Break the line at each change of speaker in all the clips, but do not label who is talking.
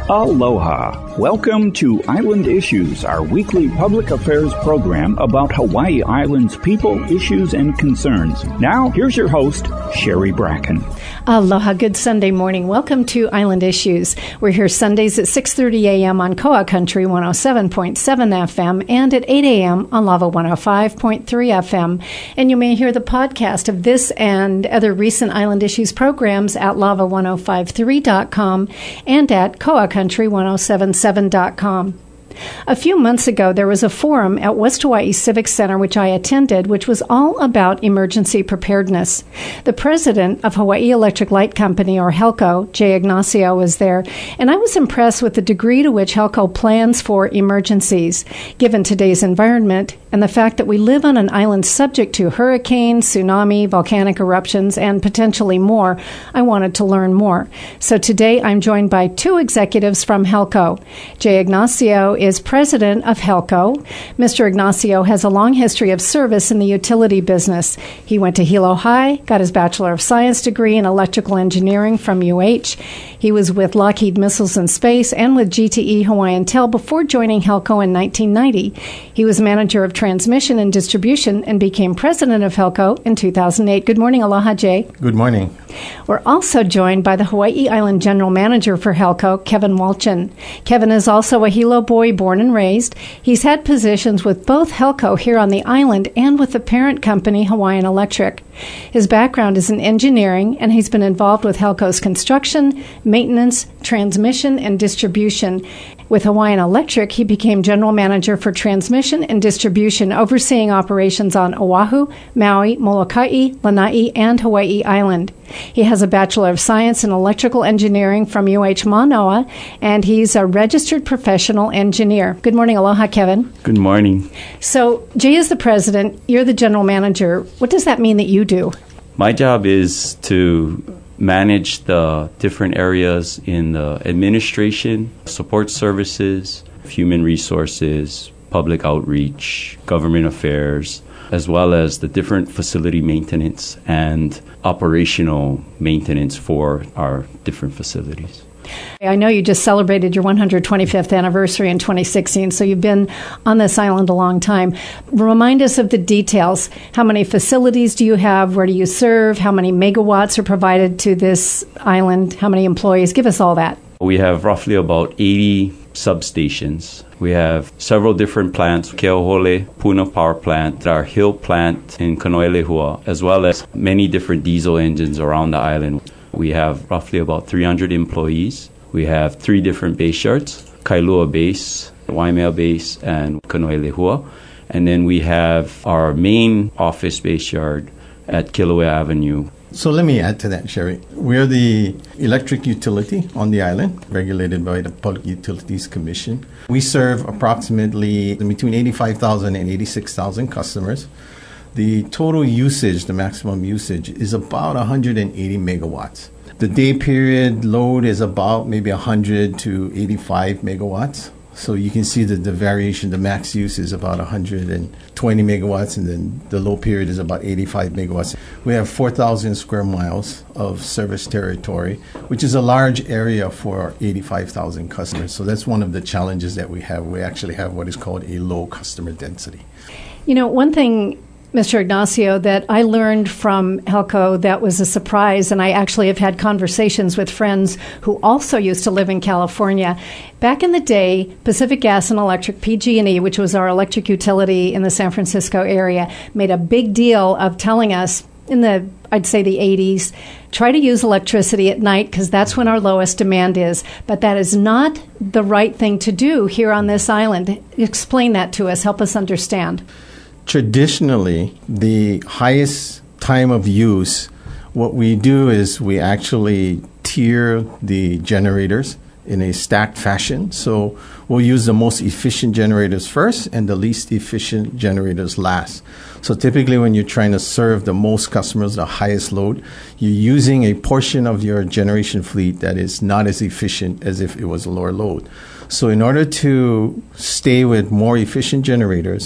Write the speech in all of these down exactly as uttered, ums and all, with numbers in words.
Aloha. Welcome to Island Issues, our weekly public affairs program about Hawaii Island's people, issues, and concerns. Now, here's your host, Sherry Bracken.
Aloha. Good Sunday morning. Welcome to Island Issues. We're here Sundays at six thirty a.m. on Koa Country one oh seven point seven F M and at eight a.m. on Lava one oh five point three F M. And you may hear the podcast of this and other recent Island Issues programs at lava ten fifty-three dot com and at koa country ten seventy-seven dot com. A few months ago, there was a forum at West Hawaii Civic Center which I attended, which was all about emergency preparedness. The president of Hawaii Electric Light Company, or HELCO, Jay Ignacio, was there, and I was impressed with the degree to which HELCO plans for emergencies. Given today's environment and the fact that we live on an island subject to hurricanes, tsunami, volcanic eruptions, and potentially more, I wanted to learn more. So today I'm joined by two executives from HELCO. Jay Ignacio is president of HELCO. Mister Ignacio has a long history of service in the utility business. He went to Hilo High, got his Bachelor of Science degree in electrical engineering from U H. He was with Lockheed Missiles and Space and with G T E Hawaiian Tel before joining HELCO in nineteen ninety. He was manager of transmission and distribution and became president of HELCO in two thousand eight. Good morning. Aloha, Jay.
Good morning.
We're also joined by the Hawaii Island General Manager for HELCO, Kevin Walchin. Kevin is also a Hilo boy born and raised. He's had positions with both HELCO here on the island and with the parent company, Hawaiian Electric. His background is in engineering, and he's been involved with HELCO's construction, maintenance, transmission, and distribution. With Hawaiian Electric, he became general manager for transmission and distribution, overseeing operations on Oahu, Maui, Molokai, Lanai, and Hawaii Island. He has a Bachelor of Science in Electrical Engineering from U H Manoa, and he's a registered professional engineer. Good morning. Aloha, Kevin.
Good morning.
So, Jay is the president. You're the general manager. What does that mean that you do?
My job is to manage the different areas in the administration, support services, human resources, public outreach, government affairs, as well as the different facility maintenance and operational maintenance for our different facilities.
I know you just celebrated your one hundred twenty-fifth anniversary in twenty sixteen, so you've been on this island a long time. Remind us of the details. How many facilities do you have? Where do you serve? How many megawatts are provided to this island? How many employees? Give us all that.
We have roughly about eighty substations. We have several different plants, Keohole, Puna Power Plant, our Hill plant in Kanoelehua, as well as many different diesel engines around the island. We have roughly about three hundred employees. We have three different base yards, Kailua Base, Waimea Base, and Kanoelehua. And then we have our main office base yard at Kilauea Avenue.
So let me add to that, Sherry. We're the electric utility on the island, regulated by the Public Utilities Commission. We serve approximately between eighty-five thousand and eighty-six thousand customers. The total usage, the maximum usage, is about one hundred eighty megawatts. The day period load is about maybe one hundred to eighty-five megawatts. So you can see that the variation, the max use is about one hundred twenty megawatts, and then the low period is about eighty-five megawatts. We have four thousand square miles of service territory, which is a large area for eighty-five thousand customers. So that's one of the challenges that we have. We actually have what is called a low customer density.
You know, one thing, Mister Ignacio, that I learned from HELCO that was a surprise, and I actually have had conversations with friends who also used to live in California. Back in the day, Pacific Gas and Electric, P G and E, which was our electric utility in the San Francisco area, made a big deal of telling us in the, I'd say the eighties, try to use electricity at night because that's when our lowest demand is. But that is not the right thing to do here on this island. Explain that to us. Help us understand.
Traditionally, the highest time of use, what we do is we actually tier the generators in a stacked fashion. So we'll use the most efficient generators first and the least efficient generators last. So typically when you're trying to serve the most customers, the highest load, you're using a portion of your generation fleet that is not as efficient as if it was a lower load. So in order to stay with more efficient generators,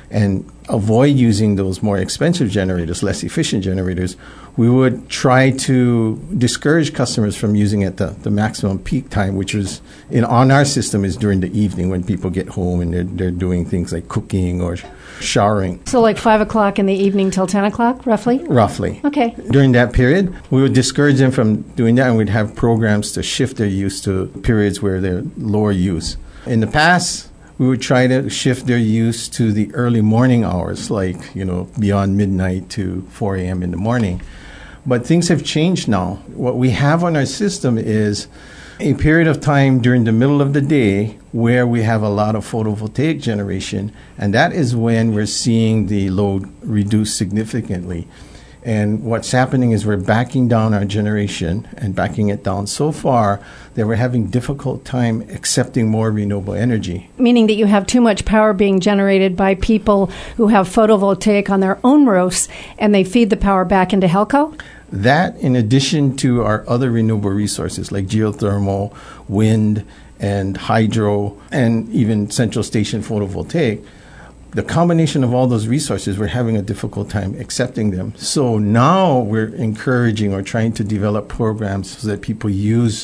and avoid using those more expensive generators, less efficient generators, we would try to discourage customers from using at the, the maximum peak time, which was in on our system is during the evening when people get home and they're, they're doing things like cooking or showering.
So like five o'clock in the evening till ten o'clock, roughly?
Roughly.
Okay.
During that period, we would discourage them from doing that, and we'd have programs to shift their use to periods where they're lower use. In the past, we would try to shift their use to the early morning hours, like, you know, beyond midnight to four a.m. in the morning. But things have changed now. What we have on our system is a period of time during the middle of the day where we have a lot of photovoltaic generation, and that is when we're seeing the load reduce significantly. And what's happening is we're backing down our generation and backing it down so far that we're having difficult time accepting more renewable energy.
Meaning that you have too much power being generated by people who have photovoltaic on their own roofs, and they feed the power back into Helco?
That, in addition to our other renewable resources like geothermal, wind, and hydro, and even central station photovoltaic, the combination of all those resources, we're having a difficult time accepting them. So now we're encouraging or trying to develop programs so that people use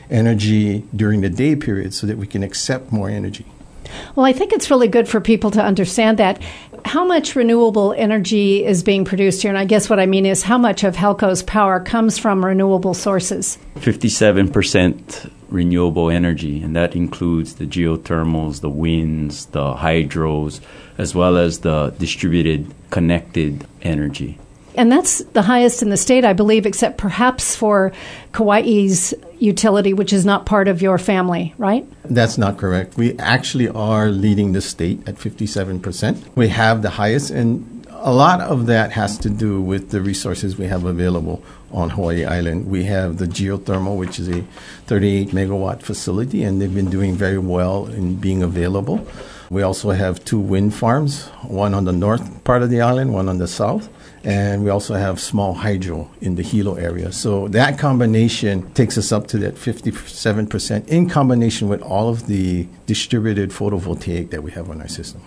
energy during the day period so that we can accept more energy.
Well, I think it's really good for people to understand that. How much renewable energy is being produced here? And I guess what I mean is how much of Helco's power comes from renewable sources?
fifty-seven percent renewable energy, and that includes the geothermals, the winds, the hydros, as well as the distributed connected energy.
And that's the highest in the state, I believe, except perhaps for Kauai's utility, which is not part of your family, right?
That's not correct. We actually are leading the state at fifty-seven percent. We have the highest, and a lot of that has to do with the resources we have available on Hawaii Island. We have the geothermal, which is a thirty-eight megawatt facility, and they've been doing very well in being available. We also have two wind farms, one on the north part of the island, one on the south. And we also have small hydro in the Hilo area. So that combination takes us up to that fifty-seven percent in combination with all of the distributed photovoltaic that we have on our system.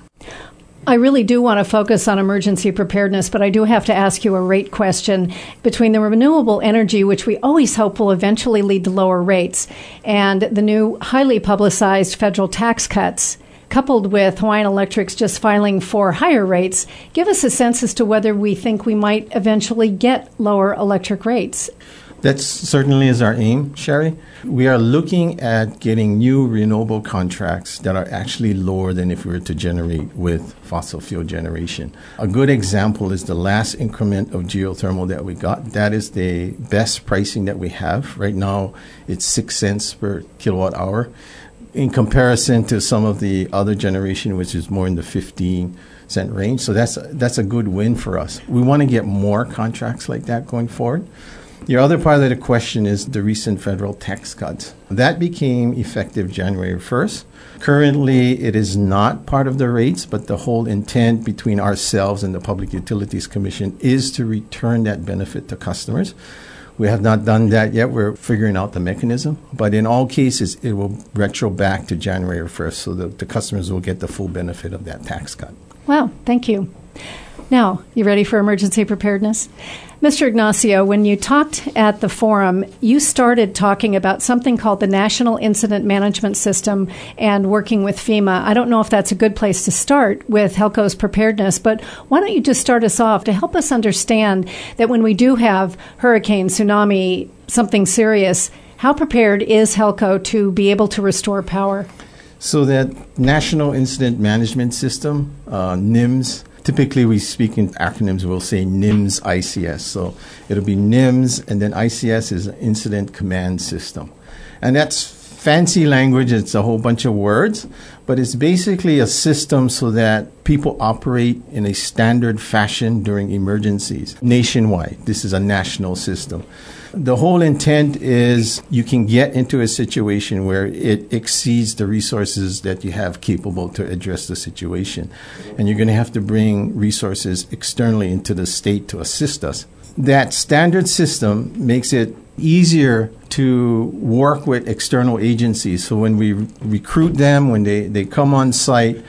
I really do want to focus on emergency preparedness, but I do have to ask you a rate question. Between the renewable energy, which we always hope will eventually lead to lower rates, and the new highly publicized federal tax cuts, coupled with Hawaiian Electric's just filing for higher rates, give us a sense as to whether we think we might eventually get lower electric rates.
That certainly is our aim, Sherry. We are looking at getting new renewable contracts that are actually lower than if we were to generate with fossil fuel generation. A good example is the last increment of geothermal that we got. That is the best pricing that we have. Right now, it's six cents per kilowatt hour. In comparison to some of the other generation, which is more in the fifteen cent range. So that's that's a good win for us. We want to get more contracts like that going forward. Your other part of the question is the recent federal tax cuts. That became effective January first. Currently, it is not part of the rates, but the whole intent between ourselves and the Public Utilities Commission is to return that benefit to customers. We have not done that yet. We're figuring out the mechanism. But in all cases, it will retro back to January first, so that the customers will get the full benefit of that tax cut.
Wow, thank you. Now, you ready for emergency preparedness? Mister Ignacio, when you talked at the forum, you started talking about something called the National Incident Management System and working with FEMA. I don't know if that's a good place to start with Helco's preparedness, but why don't you just start us off to help us understand that when we do have hurricane, tsunami, something serious, how prepared is Helco to be able to restore power?
So that National Incident Management System, uh, NIMS, typically we speak in acronyms, we'll say NIMS I C S. So it'll be NIMS, and then I C S is Incident Command System. And that's fancy language. It's a whole bunch of words, but it's basically a system so that people operate in a standard fashion during emergencies nationwide. This is a national system. The whole intent is you can get into a situation where it exceeds the resources that you have capable to address the situation. And you're going to have to bring resources externally into the state to assist us. That standard system makes it easier to work with external agencies. So when we recruit them, when they, they come on site,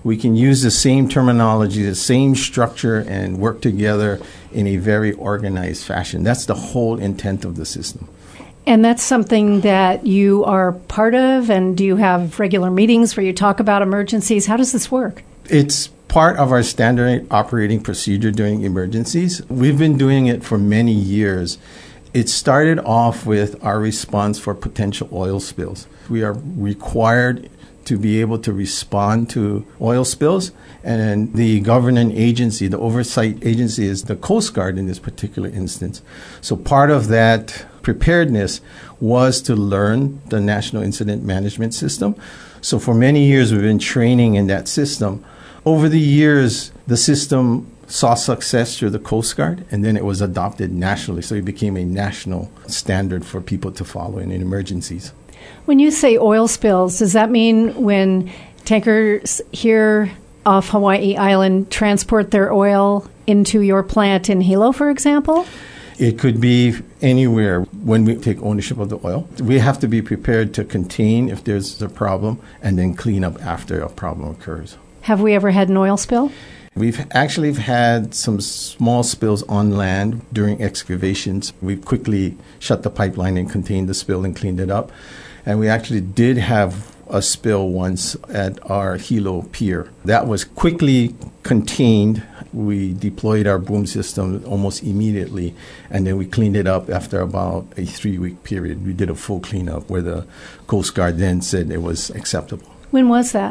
we can use the same terminology, the same structure, and work together in a very organized fashion. That's the whole intent of the system.
And that's something that you are part of, and do you have regular meetings where you talk about emergencies? How does this work?
It's part of our standard operating procedure during emergencies. We've been doing it for many years. It started off with our response for potential oil spills. We are required to be able to respond to oil spills, and the governing agency, the oversight agency, is the Coast Guard in this particular instance. So part of that preparedness was to learn the National Incident Management System. So for many years, we've been training in that system. Over the years, the system saw success through the Coast Guard, and then it was adopted nationally. So it became a national standard for people to follow in emergencies.
When you say oil spills, does that mean when tankers here off Hawaii Island transport their oil into your plant in Hilo, for example?
It could be anywhere when we take ownership of the oil. We have to be prepared to contain if there's a problem and then clean up after a problem occurs.
Have we ever had an oil spill?
We've actually had some small spills on land during excavations. We quickly shut the pipeline and contained the spill and cleaned it up. And we actually did have a spill once at our Hilo pier. That was quickly contained. We deployed our boom system almost immediately, and then we cleaned it up after about a three-week period. We did a full cleanup where the Coast Guard then said it was acceptable.
When was that?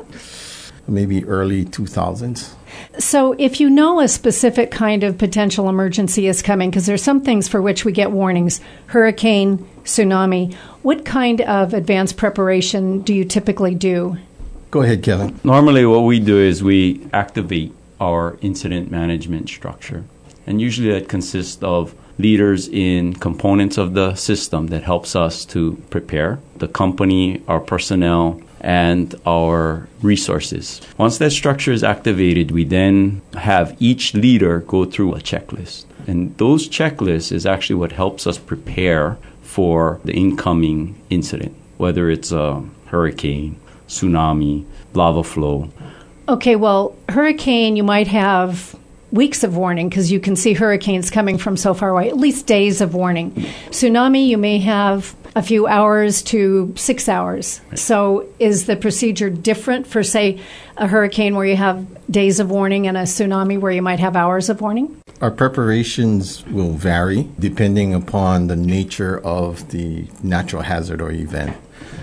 Maybe early two thousands.
So if you know a specific kind of potential emergency is coming, because there's some things for which we get warnings, hurricane, tsunami, what kind of advanced preparation do you typically do?
Go ahead, Kevin.
Normally what we do is we activate our incident management structure. And usually that consists of leaders in components of the system that helps us to prepare, the company, our personnel, and our resources. Once that structure is activated, we then have each leader go through a checklist. And those checklists is actually what helps us prepare for the incoming incident, whether it's a hurricane, tsunami, lava flow.
Okay, well, hurricane, you might have weeks of warning because you can see hurricanes coming from so far away, at least days of warning. Tsunami, you may have a few hours to six hours. Right. So is the procedure different for, say, a hurricane where you have days of warning and a tsunami where you might have hours of warning?
Our preparations will vary depending upon the nature of the natural hazard or event.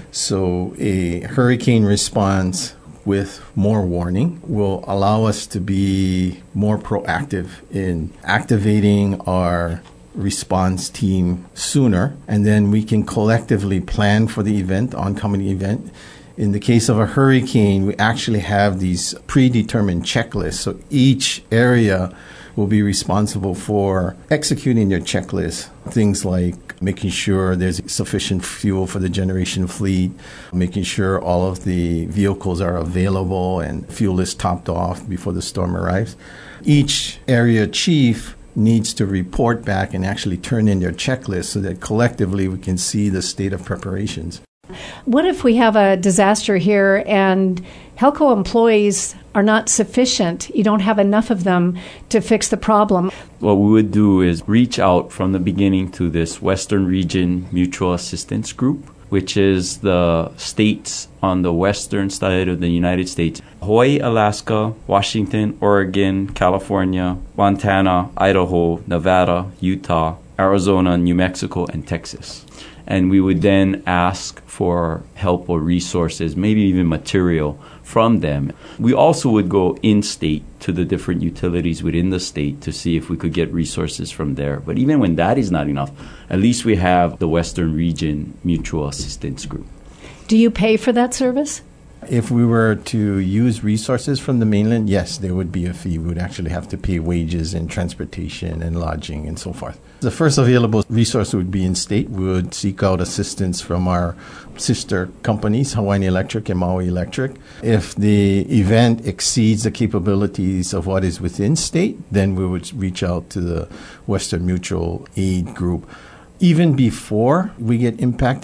So a hurricane response with more warning will allow us to be more proactive in activating our response team sooner, and then we can collectively plan for the event, oncoming event. In the case of a hurricane, we actually have these predetermined checklists. So each area will be responsible for executing their checklist. Things like making sure there's sufficient fuel for the generation fleet, making sure all of the vehicles are available and fuel is topped off before the storm arrives. Each area chief needs to report back and actually turn in their checklist so that collectively we can see the state of preparations.
What if we have a disaster here and Helco employees are not sufficient? You don't have enough of them to fix the problem.
What we would do is reach out from the beginning to this Western Region Mutual Assistance Group, which is the states on the western side of the United States. Hawaii, Alaska, Washington, Oregon, California, Montana, Idaho, Nevada, Utah, Arizona, New Mexico, and Texas. And we would then ask for help or resources, maybe even material from them. We also would go in-state to the different utilities within the state to see if we could get resources from there. But even when that is not enough, at least we have the Western Region Mutual Assistance Group.
Do you pay for that service?
If we were to use resources from the mainland, yes, there would be a fee. We would actually have to pay wages and transportation and lodging and so forth. The first available resource would be in state. We would seek out assistance from our sister companies, Hawaiian Electric and Maui Electric. If the event exceeds the capabilities of what is within state, then we would reach out to the Western Mutual Aid Group. Even before we get impacted,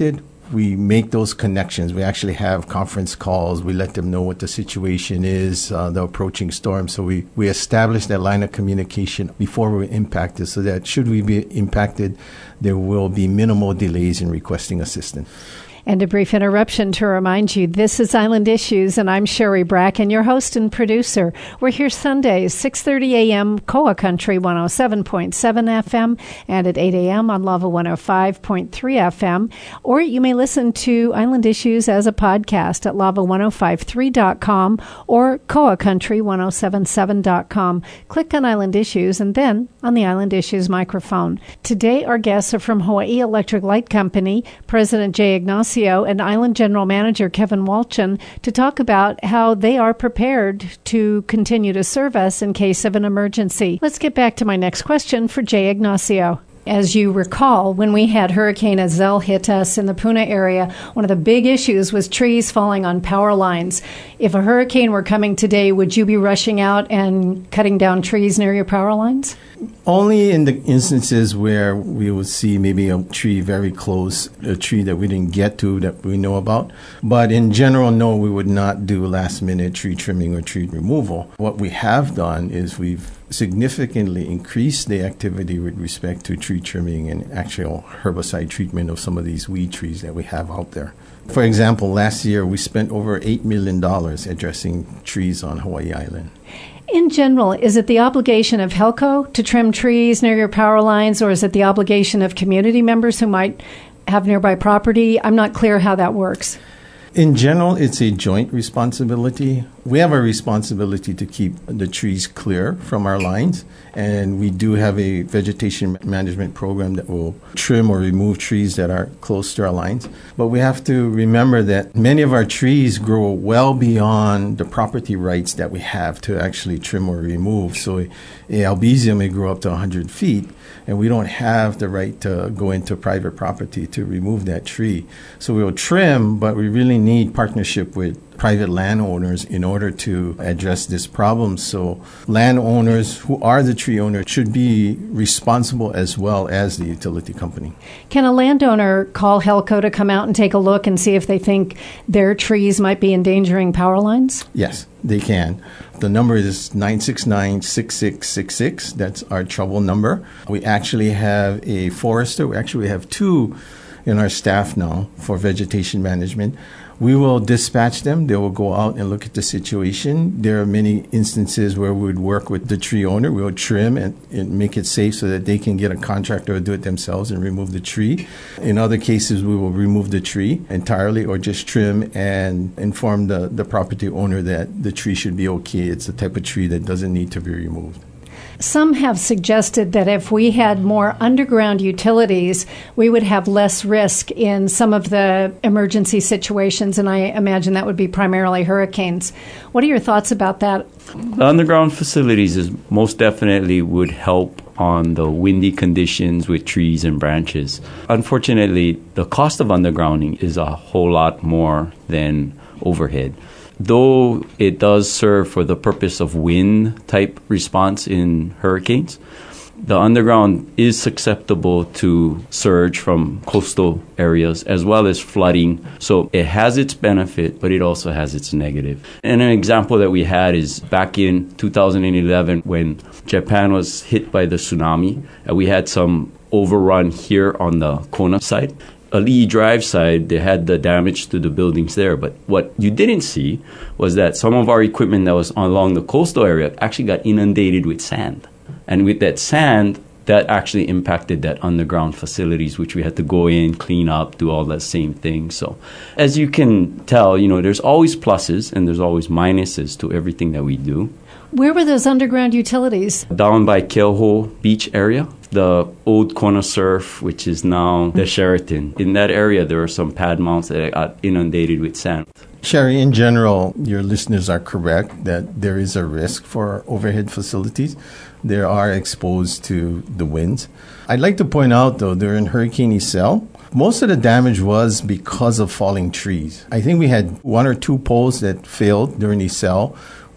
we make those connections. We actually have conference calls. We let them know what the situation is, uh, the approaching storm. So we, we establish that line of communication before we're impacted so that should we be impacted, there will be minimal delays in requesting assistance.
And a brief interruption to remind you, this is Island Issues, and I'm Sherry Bracken, your host and producer. We're here Sundays, six thirty a.m., Koa Country one oh seven point seven F M, and at eight a.m. on Lava one oh five point three F M. Or you may listen to Island Issues as a podcast at lava ten fifty-three dot com or koa country ten seventy-seven dot com. Click on Island Issues and then on the Island Issues microphone. Today, our guests are from Hawaii Electric Light Company, President Jay Ignacio and Island General Manager Kevin Walchin, to talk about how they are prepared to continue to serve us in case of an emergency. Let's get back to my next question for Jay Ignacio. As you recall, when we had Hurricane Azelle hit us in the Puna area, one of the big issues was trees falling on power lines. If a hurricane were coming today, would you be rushing out and cutting down trees near your power lines?
Only in the instances where we would see maybe a tree very close, a tree that we didn't get to that we know about. But in general, no, we would not do last-minute tree trimming or tree removal. What we have done is we've significantly increased the activity with respect to tree trimming and actual herbicide treatment of some of these weed trees that we have out there. For example, last year we spent over eight million dollars addressing trees on Hawaii Island.
In general, is it the obligation of HELCO to trim trees near your power lines, or is it the obligation of community members who might have nearby property? I'm not clear how that works.
In general, it's a joint responsibility. We have a responsibility to keep the trees clear from our lines, and we do have a vegetation management program that will trim or remove trees that are close to our lines. But we have to remember that many of our trees grow well beyond the property rights that we have to actually trim or remove. So a, a albizia may grow up to one hundred feet, and we don't have the right to go into private property to remove that tree. So we'll trim, but we really need partnership with private landowners in order to address this problem. So landowners who are the tree owners should be responsible as well as the utility company.
Can a landowner call HELCO to come out and take a look and see if they think their trees might be endangering power lines?
Yes, they can. The number is nine six nine, six six six six. That's our trouble number. We actually have a forester. We actually have two in our staff now for vegetation management. We will dispatch them. They will go out and look at the situation. There are many instances where we would work with the tree owner. We will trim and, and make it safe so that they can get a contractor to do it themselves and remove the tree. In other cases, we will remove the tree entirely or just trim and inform the, the property owner that the tree should be okay. It's the type of tree that doesn't need to be removed.
Some have suggested that if we had more underground utilities, we would have less risk in some of the emergency situations, and I imagine that would be primarily hurricanes. What are your thoughts about that?
The underground facilities is most definitely would help on the windy conditions with trees and branches. Unfortunately, the cost of undergrounding is a whole lot more than overhead. Though it does serve for the purpose of wind-type response in hurricanes, the underground is susceptible to surge from coastal areas as well as flooding. So it has its benefit, but it also has its negative. And an example that we had is back in two thousand eleven when Japan was hit by the tsunami, and we had some overrun here on the Kona side. Ali'i Drive side, they had the damage to the buildings there. But what you didn't see was that some of our equipment that was along the coastal area actually got inundated with sand. And with that sand, that actually impacted that underground facilities, which we had to go in, clean up, do all that same thing. So as you can tell, you know, there's always pluses and there's always minuses to everything that we do.
Where were those underground utilities?
Down by Keauhou Beach area, the old Kona Surf, which is now the Sheraton. In that area, there are some pad mounts that got inundated with sand.
Sherry, in general, your listeners are correct that there is a risk for overhead facilities. They are exposed to the winds. I'd like to point out, though, during Hurricane Iselle, most of the damage was because of falling trees. I think we had one or two poles that failed during Iselle,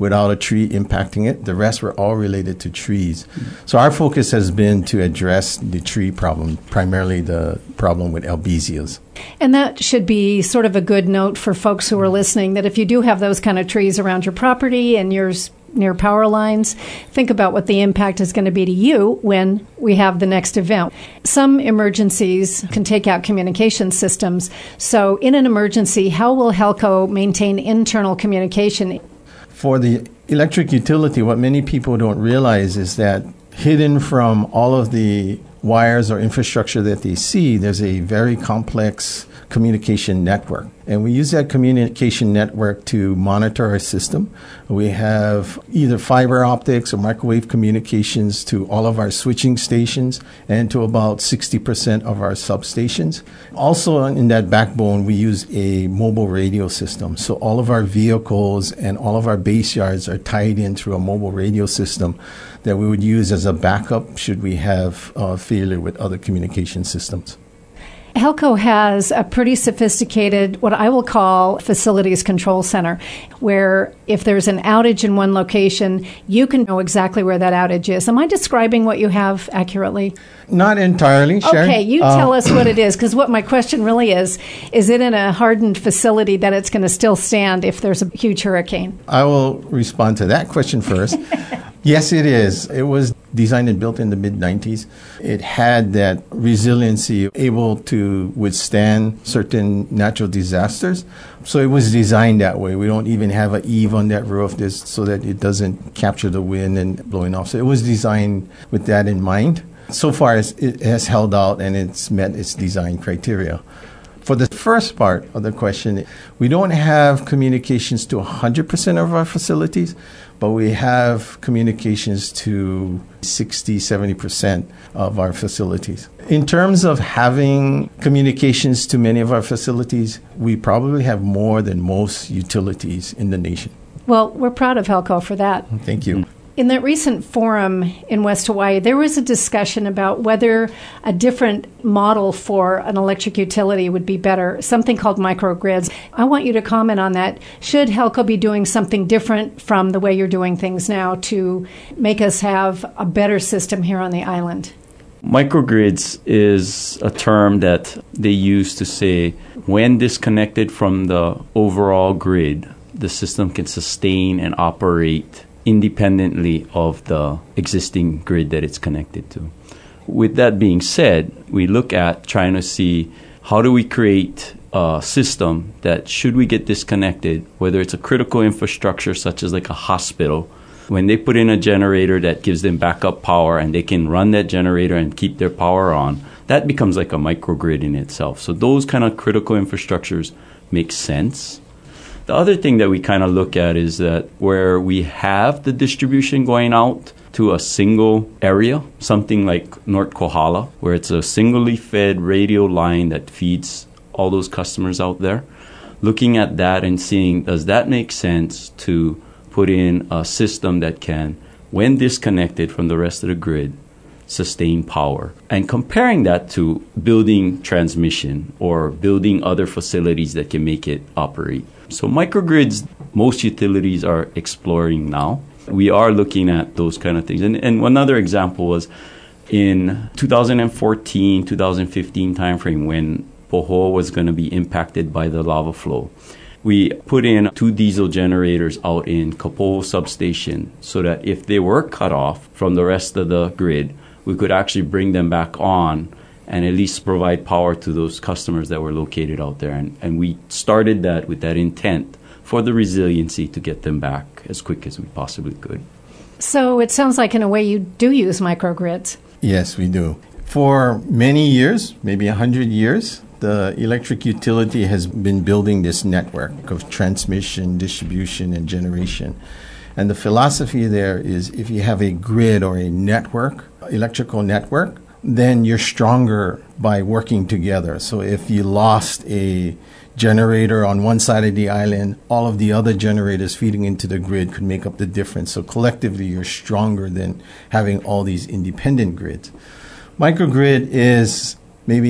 without a tree impacting it. The rest were all related to trees. Mm-hmm. So our focus has been to address the tree problem, primarily the problem with albesias.
And that should be sort of a good note for folks who are listening, that if you do have those kind of trees around your property and yours near power lines, think about what the impact is going to be to you when we have the next event. Some emergencies can take out communication systems. So in an emergency, how will Helco maintain internal communication?
For the electric utility, what many people don't realize is that hidden from all of the wires or infrastructure that they see, there's a very complex communication network. And we use that communication network to monitor our system. We have either fiber optics or microwave communications to all of our switching stations and to about sixty percent of our substations. Also in that backbone, we use a mobile radio system. So all of our vehicles and all of our base yards are tied in through a mobile radio system that we would use as a backup should we have uh, failure with other communication systems.
Helco has a pretty sophisticated, what I will call, facilities control center, where if there's an outage in one location, you can know exactly where that outage is. Am I describing what you have accurately?
Not entirely, Sharon.
Okay, you
uh,
tell us what it is, because what my question really is, is it in a hardened facility that it's going to still stand if there's a huge hurricane?
I will respond to that question first. Yes, it is. It was designed and built in the mid nineties. It had that resiliency, able to withstand certain natural disasters. So it was designed that way. We don't even have an eave on that roof this, so that it doesn't capture the wind and blowing off. So it was designed with that in mind. So far, it has held out and it's met its design criteria. For the first part of the question, we don't have communications to one hundred percent of our facilities, but we have communications to sixty, seventy percent of our facilities. In terms of having communications to many of our facilities, we probably have more than most utilities in the nation.
Well, we're proud of Helco for that.
Thank you.
In that recent forum in West Hawaii, there was a discussion about whether a different model for an electric utility would be better, something called microgrids. I want you to comment on that. Should Helco be doing something different from the way you're doing things now to make us have a better system here on the island?
Microgrids is a term that they use to say when disconnected from the overall grid, the system can sustain and operate independently of the existing grid that it's connected to. With that being said, we look at trying to see how do we create a system that should we get disconnected, whether it's a critical infrastructure such as like a hospital, when they put in a generator that gives them backup power and they can run that generator and keep their power on, that becomes like a microgrid in itself. So those kind of critical infrastructures make sense. The other thing that we kind of look at is that where we have the distribution going out to a single area, something like North Kohala, where it's a singly fed radio line that feeds all those customers out there, looking at that and seeing, does that make sense to put in a system that can, when disconnected from the rest of the grid, sustain power? And comparing that to building transmission or building other facilities that can make it operate. So microgrids, most utilities are exploring now. We are looking at those kind of things. And, and another example was in two thousand fourteen, two thousand fifteen timeframe when Pohoa was going to be impacted by the lava flow. We put in two diesel generators out in Kapoho substation so that if they were cut off from the rest of the grid, we could actually bring them back on and at least provide power to those customers that were located out there. And, and we started that with that intent for the resiliency to get them back as quick as we possibly could.
So it sounds like in a way you do use microgrids.
Yes, we do. For many years, maybe one hundred years, the electric utility has been building this network of transmission, distribution, and generation. And the philosophy there is if you have a grid or a network, electrical network, then you're stronger by working together. So if you lost a generator on one side of the island, all of the other generators feeding into the grid could make up the difference. So collectively, you're stronger than having all these independent grids. Microgrid is maybe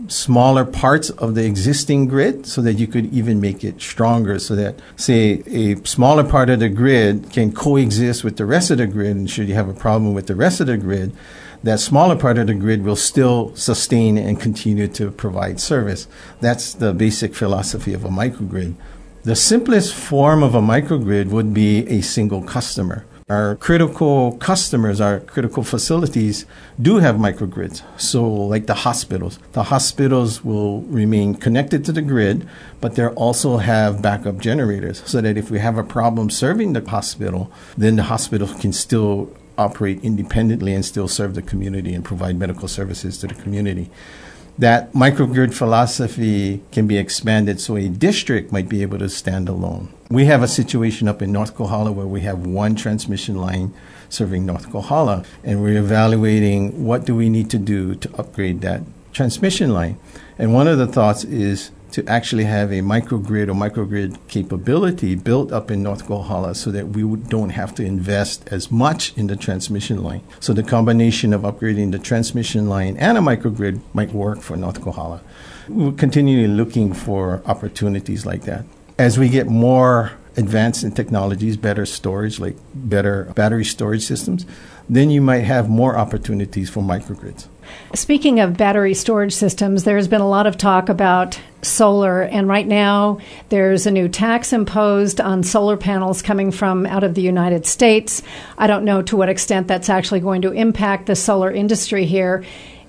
smaller parts of the existing grid so that you could even make it stronger so that, say, a smaller part of the grid can coexist with the rest of the grid, and should you have a problem with the rest of the grid, that smaller part of the grid will still sustain and continue to provide service. That's the basic philosophy of a microgrid. The simplest form of a microgrid would be a single customer. Our critical customers, our critical facilities do have microgrids. So like the hospitals, the hospitals will remain connected to the grid, but they also have backup generators so that if we have a problem serving the hospital, then the hospital can still operate independently and still serve the community and provide medical services to the community. That microgrid philosophy can be expanded so a district might be able to stand alone. We have a situation up in North Kohala where we have one transmission line serving North Kohala, and we're evaluating what do we need to do to upgrade that transmission line. And one of the thoughts is to actually have a microgrid or microgrid capability built up in North Kohala so that we don't have to invest as much in the transmission line. So the combination of upgrading the transmission line and a microgrid might work for North Kohala. We're continually looking for opportunities like that. As we get more advanced in technologies, better storage, like better battery storage systems, then you might have more opportunities for microgrids.
Speaking of battery storage systems, there's been a lot of talk about solar, and right now there's a new tax imposed on solar panels coming from out of the United States. I don't know to what extent that's actually going to impact the solar industry here.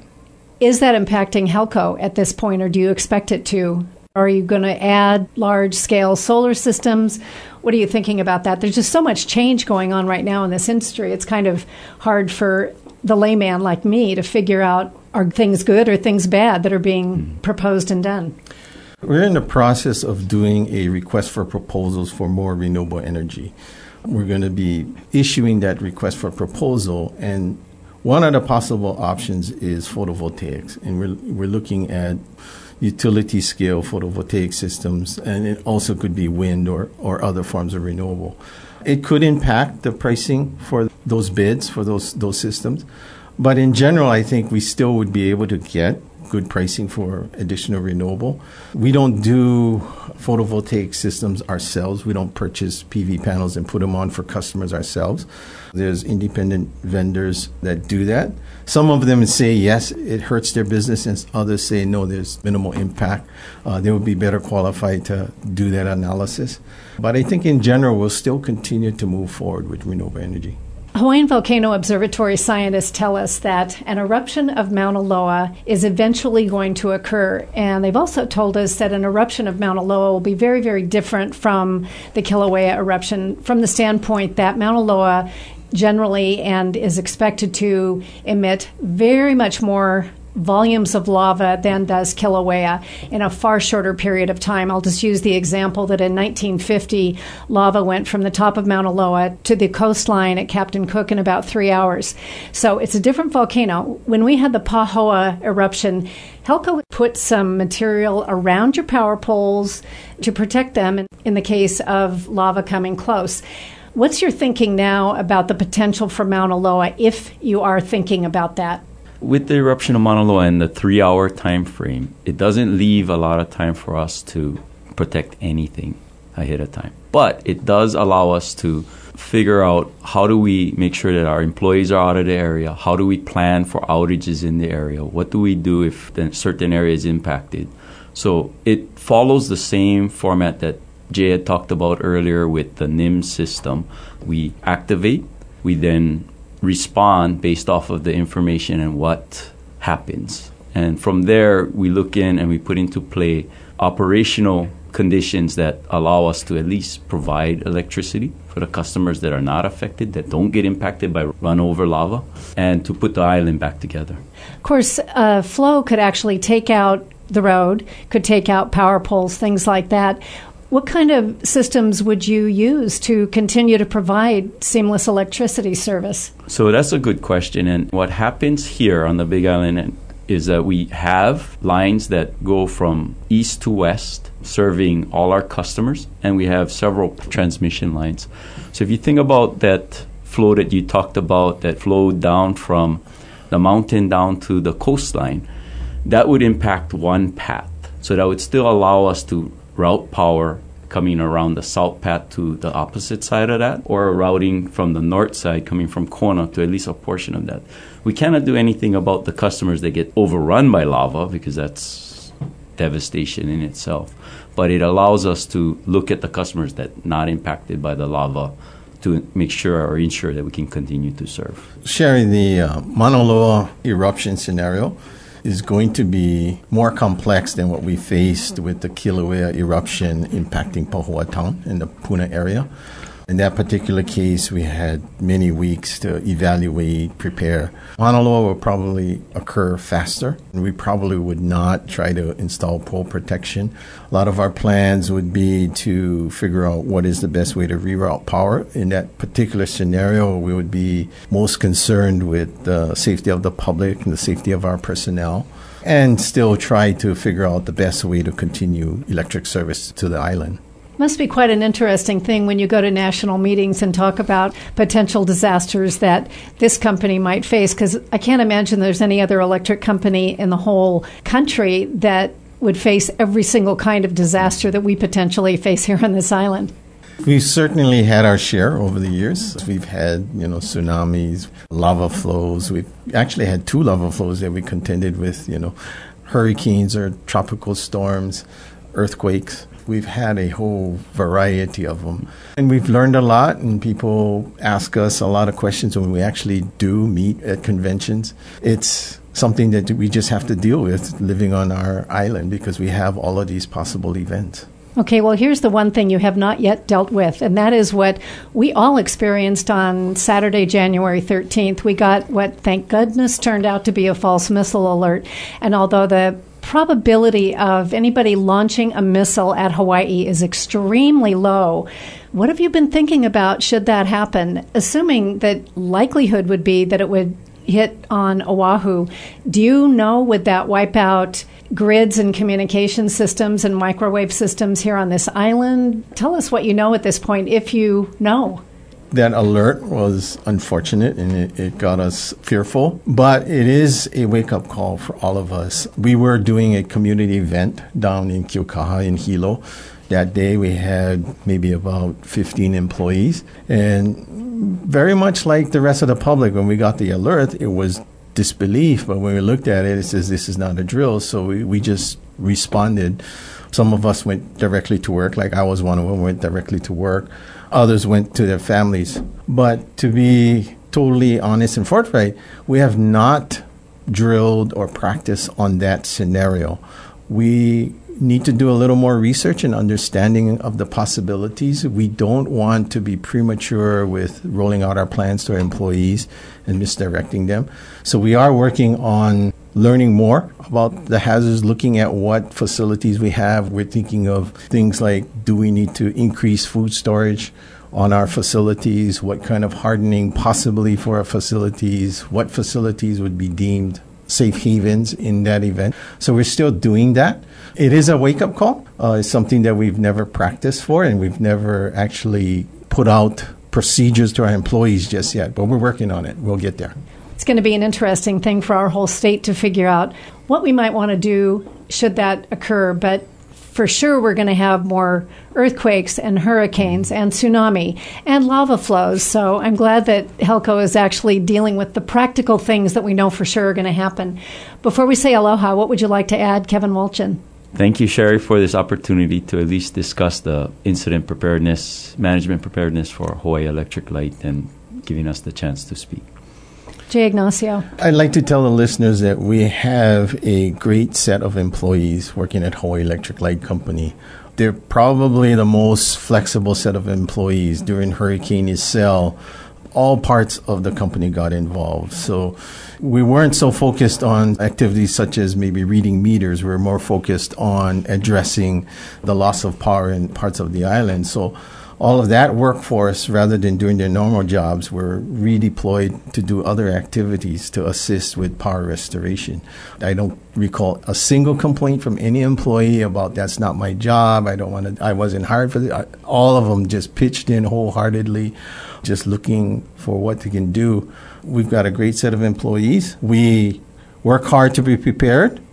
Is that impacting Helco at this point, or do you expect it to? Are you going to add large-scale solar systems? What are you thinking about that? There's just so much change going on right now in this industry. It's kind of hard for the layman like me to figure out, are things good or things bad that are being proposed and done?
We're in the process of doing a request for proposals for more renewable energy. We're going to be issuing that request for proposal, and one of the possible options is photovoltaics, and we're we're looking at utility scale photovoltaic systems, and it also could be wind or, or other forms of renewable. It could impact the pricing for those bids for those those systems, but in general, I think we still would be able to get good pricing for additional renewable. We don't do photovoltaic systems ourselves. We don't purchase P V panels and put them on for customers ourselves. There's independent vendors that do that. Some of them say, yes, it hurts their business, and others say, no, there's minimal impact. Uh, they would be better qualified to do that analysis. But I think in general, we'll still continue to move forward with renewable energy.
Hawaiian Volcano Observatory scientists tell us that an eruption of Mauna Loa is eventually going to occur. And they've also told us that an eruption of Mauna Loa will be very, very different from the Kilauea eruption from the standpoint that Mauna Loa generally and is expected to emit very much more volumes of lava than does Kilauea in a far shorter period of time. I'll just use the example that in nineteen fifty, lava went from the top of Mauna Loa to the coastline at Captain Cook in about three hours. So it's a different volcano. When we had the Pahoa eruption, Helco put some material around your power poles to protect them in the case of lava coming close. What's your thinking now about the potential for Mauna Loa if you are thinking about that?
With the eruption of Mauna Loa in the three-hour time frame, it doesn't leave a lot of time for us to protect anything ahead of time. But it does allow us to figure out how do we make sure that our employees are out of the area, how do we plan for outages in the area, what do we do if a certain area is impacted. So it follows the same format that Jay had talked about earlier with the N I M system. We activate, we then respond based off of the information and what happens. And from there, we look in and we put into play operational conditions that allow us to at least provide electricity for the customers that are not affected, that don't get impacted by runover lava, and to put the island back together.
Of course, uh, flow could actually take out the road, could take out power poles, things like that. What kind of systems would you use to continue to provide seamless electricity service?
So that's a good question. And what happens here on the Big Island is that we have lines that go from east to west, serving all our customers, and we have several transmission lines. So if you think about that flow that you talked about that flowed down from the mountain down to the coastline, that would impact one path. So that would still allow us to route power coming around the south path to the opposite side of that, or routing from the north side coming from Kona to at least a portion of that. We cannot do anything about the customers that get overrun by lava, because that's devastation in itself. But it allows us to look at the customers that are not impacted by the lava to make sure or ensure that we can continue to serve.
Sherry, the uh, Mauna Loa eruption scenario is going to be more complex than what we faced with the Kilauea eruption impacting Powhatan in the Puna area. In that particular case, we had many weeks to evaluate, prepare. Mauna Loa will probably occur faster, and we probably would not try to install pole protection. A lot of our plans would be to figure out what is the best way to reroute power. In that particular scenario, we would be most concerned with the safety of the public and the safety of our personnel, and still try to figure out the best way to continue electric service to the island.
Must be quite an interesting thing when you go to national meetings and talk about potential disasters that this company might face, because I can't imagine there's any other electric company in the whole country that would face every single kind of disaster that we potentially face here on this island.
We've certainly had our share over the years. We've had, you know, tsunamis, lava flows. We've actually had two lava flows that we contended with, you know, hurricanes or tropical storms, earthquakes. We've had a whole variety of them. And we've learned a lot, and people ask us a lot of questions when we actually do meet at conventions. It's something that we just have to deal with living on our island, because we have all of these possible events.
Okay, well, here's the one thing you have not yet dealt with, and that is what we all experienced on Saturday, January thirteenth. We got what, thank goodness, turned out to be a false missile alert. And although the probability of anybody launching a missile at Hawaii is extremely low, what have you been thinking about should that happen? Assuming that likelihood would be that it would hit on Oahu, do you know, would that wipe out grids and communication systems and microwave systems here on this island? Tell us what you know at this point, if you know.
That alert was unfortunate, and it, it got us fearful, but it is a wake-up call for all of us. We were doing a community event down in Kiokaha in Hilo. That day we had maybe about fifteen employees, and very much like the rest of the public, when we got the alert, it was disbelief, but when we looked at it, it says this is not a drill, so we, we just responded. Some of us went directly to work, like I was one of them, went directly to work. Others went to their families. But to be totally honest and forthright, we have not drilled or practiced on that scenario. We need to do a little more research and understanding of the possibilities. We don't want to be premature with rolling out our plans to our employees and misdirecting them. So we are working on learning more about the hazards, looking at what facilities we have. We're thinking of things like, do we need to increase food storage on our facilities? What kind of hardening possibly for our facilities? What facilities would be deemed safe havens in that event? So we're still doing that. It is a wake-up call. Uh, it's something that we've never practiced for, and we've never actually put out procedures to our employees just yet, but we're working on it. We'll get there.
It's going to be an interesting thing for our whole state to figure out what we might want to do should that occur. But for sure, we're going to have more earthquakes and hurricanes and tsunami and lava flows. So I'm glad that HELCO is actually dealing with the practical things that we know for sure are going to happen. Before we say aloha, what would you like to add, Kevin Wolchin?
Thank you, Sherry, for this opportunity to at least discuss the incident preparedness, management preparedness for Hawaii Electric Light, and giving us the chance to speak.
Jay Ignacio.
I'd like to tell the listeners that we have a great set of employees working at Hawaii Electric Light Company. They're probably the most flexible set of employees. During Hurricane Iselle, all parts of the company got involved. So we weren't so focused on activities such as maybe reading meters. We were more focused on addressing the loss of power in parts of the island. So all of that workforce, rather than doing their normal jobs, were redeployed to do other activities to assist with power restoration. I don't recall a single complaint from any employee about that's not my job, I don't want to, I wasn't hired for this. All of them just pitched in wholeheartedly, just looking for what they can do. We've got a great set of employees. We work hard to be prepared.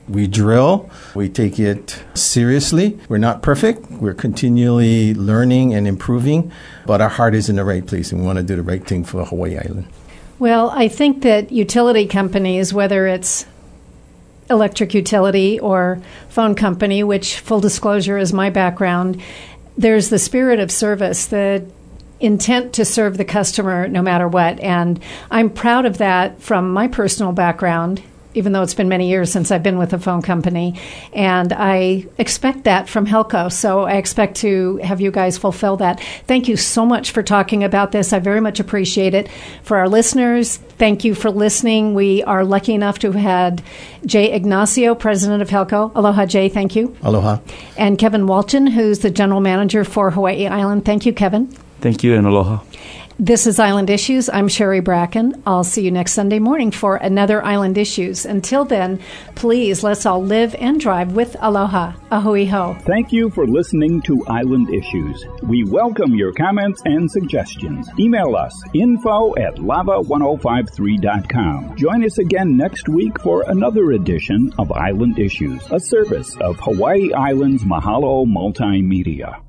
We drill. We take it seriously. We're not perfect. We're continually learning and improving, but our heart is in the right place, and we want to do the right thing for Hawaii Island.
Well, I think that utility companies, whether it's electric utility or phone company, which, full disclosure, is my background, there's the spirit of service, the intent to serve the customer no matter what. And I'm proud of that from my personal background, even though it's been many years since I've been with a phone company. And I expect that from Helco. So I expect to have you guys fulfill that. Thank you so much for talking about this. I very much appreciate it. For our listeners, thank you for listening. We are lucky enough to have had Jay Ignacio, president of Helco. Aloha, Jay. Thank you.
Aloha.
And Kevin Walton, who's the general manager for Hawaii Island. Thank you, Kevin.
Thank you, and aloha.
This is Island Issues. I'm Sherry Bracken. I'll see you next Sunday morning for another Island Issues. Until then, please, let's all live and drive with aloha. Ahui ho.
Thank you for listening to Island Issues. We welcome your comments and suggestions. Email us, info at lava ten fifty-three dot com. Join us again next week for another edition of Island Issues, a service of Hawaii Island's Mahalo Multimedia.